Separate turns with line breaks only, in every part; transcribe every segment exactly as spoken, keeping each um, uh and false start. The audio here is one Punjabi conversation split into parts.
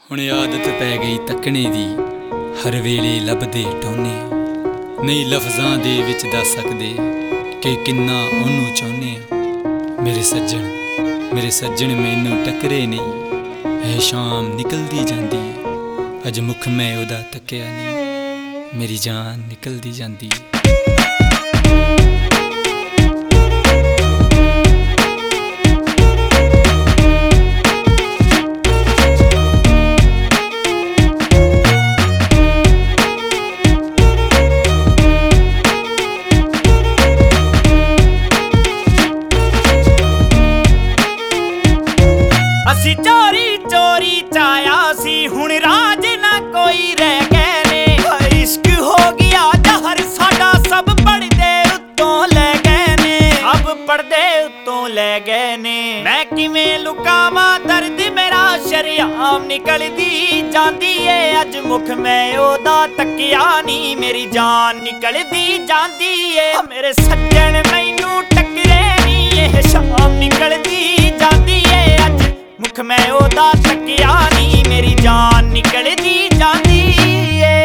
ਹੁਣ ਆਦਤ ਪੈ ਗਈ ਤੱਕਣੇ ਦੀ, ਹਰ ਵੇਲੇ ਲੱਭਦੇ ਟੋਨੇ। ਨਹੀਂ ਲਫ਼ਜ਼ਾਂ ਦੇ ਵਿੱਚ ਦੱਸ ਸਕਦੇ ਕਿ ਕਿੰਨਾ ਉਹਨੂੰ ਚਾਹੁੰਦੇ ਆ। ਮੇਰੇ ਸੱਜਣ ਮੇਰੇ ਸੱਜਣ ਮੈਨੂੰ ਟੱਕਰੇ ਨਹੀਂ। ਇਹ ਸ਼ਾਮ ਨਿਕਲਦੀ ਜਾਂਦੀ ਹੈ, ਅੱਜ ਮੁੱਖ ਮੈਂ ਉਹਦਾ ਤੱਕਿਆ ਨਹੀਂ। ਮੇਰੀ ਜਾਨ ਨਿਕਲਦੀ ਜਾਂਦੀ ਹੈ।
ਅਸੀਂ ਚੋਰੀ ਚੋਰੀ ਚਾਇਆ ਸੀ, ਹੁਣ ਰਾਜ ਨਾ ਕੋਈ ਰਹਿ ਗਏ ਨੇ। ਇਸ਼ਕ ਹੋ ਗਿਆ ਜ਼ਹਰ ਸਾਡਾ, ਸਭ ਪਰਦੇ ਉੱਤੋਂ ਲੈ ਗਏ ਨੇ। ਸਭ ਪਰਦੇ ਉੱਤੋਂ ਲੈ ਗਏ ਨੇ। ਮੈਂ ਕਿਵੇਂ ਲੁਕਾਵਾਂ ਦਰਦ ਮੇਰਾ, ਸ਼ਰੇਆਮ ਨਿਕਲਦੀ ਜਾਂਦੀ ਏ। ਅੱਜ ਮੁੱਖ ਮੈਂ ਉਹਦਾ ਤੱਕਿਆ ਨਹੀਂ, ਮੇਰੀ ਜਾਨ ਨਿਕਲਦੀ ਜਾਂਦੀ ਏ। ਮੇਰੇ ਸੱਜਣ ਮੈਨੂੰ ਟੱਕਰੇ ਨਹੀਂ, ਇਹ ਸ਼ਾਮ ਨਿਕਲਦੀ ਜਾਂਦੀ ਏ। ਅੱਜ ਮੁੱਖ ਮੈਂ ਉਹਦਾ ਤੱਕਿਆ ਨਹੀਂ, ਮੇਰੀ ਜਾਨ ਨਿਕਲਦੀ ਜਾਂਦੀ ਏ।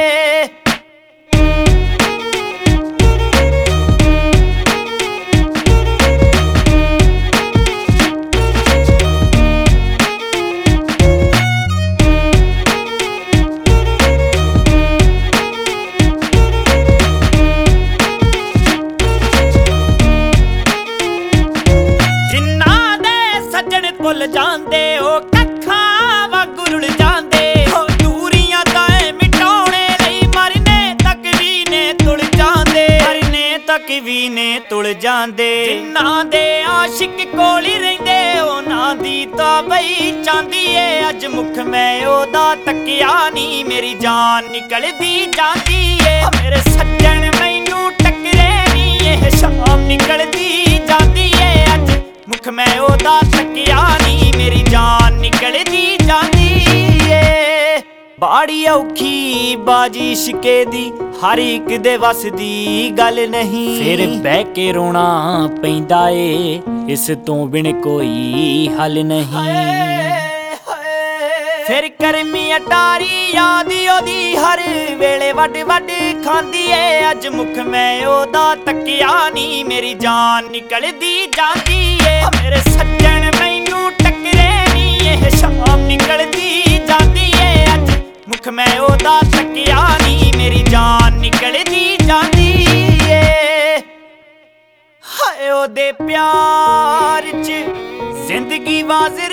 ਜਿਨ੍ਹਾਂ ਦੇ ਸੱਜਣ ਭੁੱਲ ਜਾਂਦੇ ਉਹ ਕੱਖਾਂ ਵਾਂਗੂ ਰੁੜ ਜਾਂਦੇ। ਉਹ ਦੂਰੀਆਂ ਤਾਂ ਮਿਟਾਉਣੇ ਲਈ ਮਰਨੇ ਤੱਕ ਵੀ ਨੇ ਤੁਲ ਜਾਂਦੇ। ਮਰਨੇ ਤੱਕ ਵੀ ਨੇ ਤੁਲ ਜਾਂਦੇ। ਜਿਨ੍ਹਾਂ ਦੇ ਆਸ਼ਿਕ ਕੋਲ ਹੀ ਰਹਿੰਦੇ ਉਹਨਾਂ ਦੀ ਤਾਂ ਬਈ ਚਾਂਦੀ ਏ। ਅੱਜ ਮੁੱਖ ਮੈਂ ਉਹਦਾ ਤੱਕਿਆ ਨਹੀਂ, ਮੇਰੀ ਜਾਨ ਨਿਕਲਦੀ ਜਾਂਦੀ ਏ। ਮੇਰੇ ਸੱਜਣ ਮੈਨੂੰ ਟੱਕਰੇ ਨਹੀਂ, ਇਹ ਸ਼ਾਮ ਨਿਕਲਦੀ ਜਾਂਦੀ ਏ। ਅੱਜ ਮੁੱਖ ਮੈਂ ਉਹਦਾ ਤੱਕਿਆ ਨਹੀਂ, ਮੇਰੀ ਜਾਨ ਨਿਕਲਦੀ ਜਾਂਦੀ ਏ। ਬਾੜੀ ਔਖੀ ਬਾਜੀ ਇਸ਼ਕੇ ਦੀ, ਹਰ ਇੱਕ ਦੇ ਵੱਸ ਦੀ ਗੱਲ ਨਹੀਂ। ਫਿਰ ਬਹਿ ਕੇ ਰੋਣਾ ਪੈਂਦਾ ਏ, ਇਸ ਤੋਂ ਬਿਨ ਕੋਈ ਹੱਲ ਨਹੀਂ। ਫਿਰ ਕਰਮੀ ਅਟਾਰੀ ਯਾਦ ਉਹਦੀ, ਹਰ ਵੇਲੇ ਵੱਡ ਵੱਡ ਖਾਂਦੀ ਏ। ਅੱਜ ਮੁੱਖ ਮੈਂ ਉਹਦਾ ਤੱਕਿਆ ਨਹੀਂ, ਮੇਰੀ ਜਾਨ ਨਿਕਲਦੀ ਜਾਂਦੀ ਏ। ਮੇਰੇ ਸੱਜਣ ਮੈਨੂੰ ਟੱਕਰੇ ਨਹੀਂ, ਇਹ ਸ਼ਾਮ ਨਿਕਲਦੀ ਜਾਂਦੀ ਏ। ਅੱਜ ਮੁੱਖ ਮੈਂ ਉਹਦਾ ਤੱਕਿਆ ਨਹੀਂ, ਮੇਰੀ ਜਾਨ ਨਿਕਲਦੀ ਜਾਂਦੀ ਏ। ਹਾਏ ਉਹਦੇ ਪਿਆਰ 'ਚ ਜ਼ਿੰਦਗੀ ਵਾਜ਼ਰ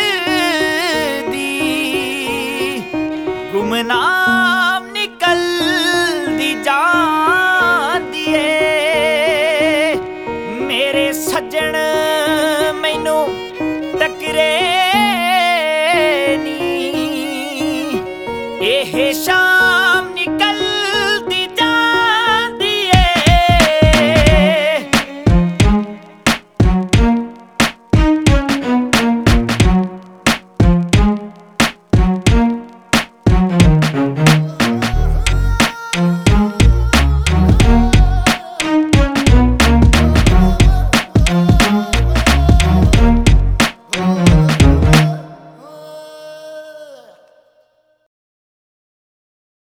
ਗੁਮਨਾਮ ਨਿਕਲਦੀ ਜਾਂਦੀ ਏ। ਮੇਰੇ ਸੱਜਣ ਮੈਨੂੰ ਟੱਕਰੇ ਨਹੀਂ, ਇਹ ਸ਼ਾਮ